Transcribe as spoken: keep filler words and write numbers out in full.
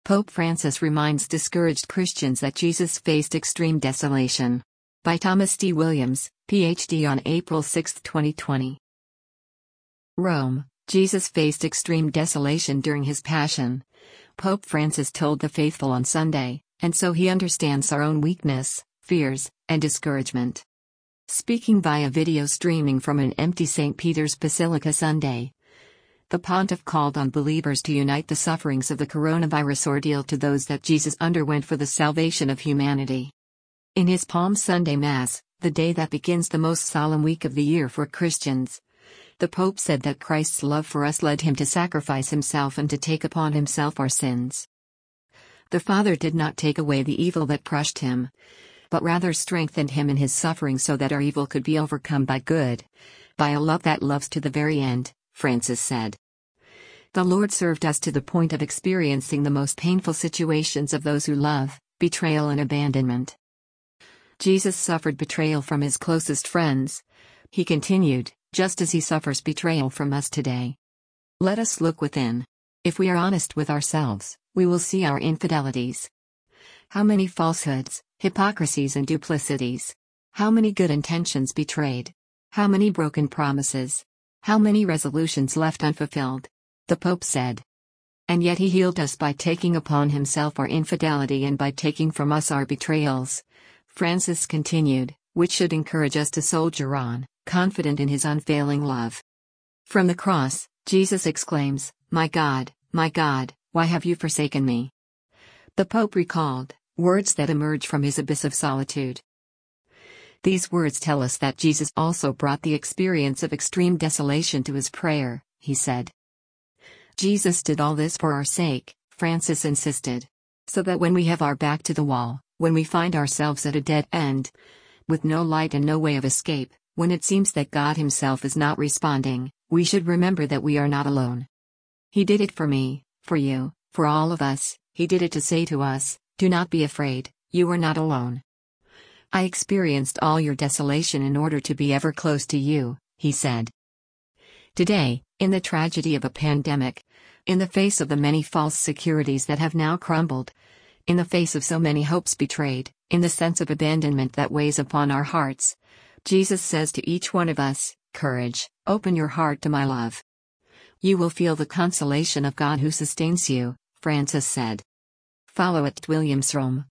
Pope Francis reminds discouraged Christians that Jesus faced extreme desolation. By Thomas D. Williams, P H D on April sixth, twenty twenty. Rome, Jesus faced extreme desolation during his Passion. Pope Francis told the faithful on Sunday, and so he understands our own weakness, fears, and discouragement. Speaking via video streaming from an empty Saint Peter's Basilica Sunday, the pontiff called on believers to unite the sufferings of the coronavirus ordeal to those that Jesus underwent for the salvation of humanity. In his Palm Sunday Mass, the day that begins the most solemn week of the year for Christians, the Pope said that Christ's love for us led him to sacrifice himself and to take upon himself our sins. The Father did not take away the evil that crushed him, but rather strengthened him in his suffering so that our evil could be overcome by good, by a love that loves to the very end, Francis said. The Lord served us to the point of experiencing the most painful situations of those who love, betrayal and abandonment. Jesus suffered betrayal from his closest friends, he continued, just as he suffers betrayal from us today. Let us look within. If we are honest with ourselves, we will see our infidelities. How many falsehoods, hypocrisies and duplicities. How many good intentions betrayed. How many broken promises. How many resolutions left unfulfilled. The Pope said. And yet he healed us by taking upon himself our infidelity and by taking from us our betrayals. Francis continued, which should encourage us to soldier on, confident in his unfailing love. From the cross, Jesus exclaims, "My God, my God, why have you forsaken me?" The Pope recalled, words that emerge from his abyss of solitude. These words tell us that Jesus also brought the experience of extreme desolation to his prayer, he said. Jesus did all this for our sake, Francis insisted. So that when we have our back to the wall, when we find ourselves at a dead end, with no light and no way of escape, when it seems that God himself is not responding, we should remember that we are not alone. He did it for me, for you, for all of us. He did it to say to us, do not be afraid, you are not alone. I experienced all your desolation in order to be ever close to you, he said. Today, in the tragedy of a pandemic, in the face of the many false securities that have now crumbled, in the face of so many hopes betrayed, in the sense of abandonment that weighs upon our hearts, Jesus says to each one of us, courage, open your heart to my love. You will feel the consolation of God who sustains you, Francis said. Follow at Williams Rome.